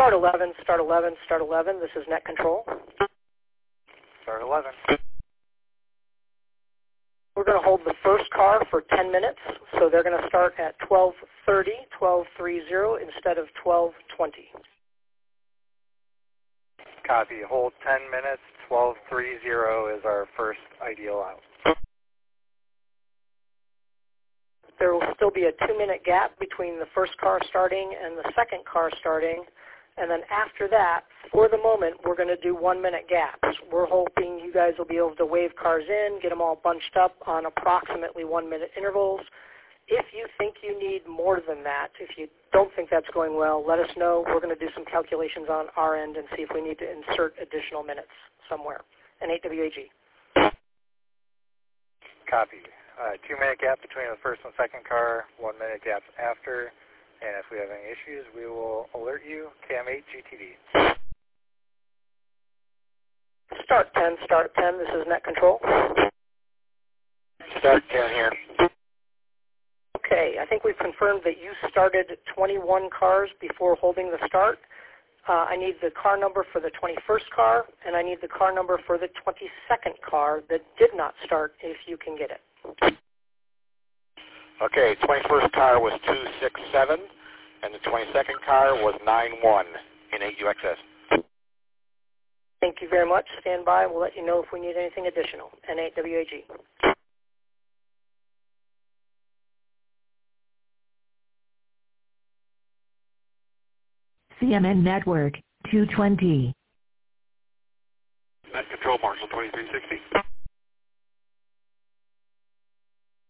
Start 11, start 11, start 11. This is Net Control. Start 11. We're going to hold the first car for 10 minutes, so they're going to start at 12:30, 12:30 instead of 12:20. Copy. Hold 10 minutes. 12:30 is our first ideal out. There will still be a 2-minute gap between the first car starting and the second car starting. And then after that, for the moment, we're going to do 1-minute gaps. We're hoping you guys will be able to wave cars in, get them all bunched up on approximately 1-minute intervals. If you think you need more than that, if you don't think that's going well, let us know. We're going to do some calculations on our end and see if we need to insert additional minutes somewhere. And 8WAG. Copy. 2-minute gap between the first and second car, 1-minute gaps after. And if we have any issues, we will alert you. KM8 GTD. Start 10, start 10. This is Net Control. Start 10 here. Okay, I think we've confirmed that you started 21 cars before holding the start. I need the car number for the 21st car, and I need the car number for the 22nd car that did not start, if you can get it. Okay, 21st car was 267, and the 22nd car was 91 in 8UXS. Thank you very much. Stand by. We'll let you know if we need anything additional. N8WAG. CMN Network, 220. Net Control, Marshall 2360.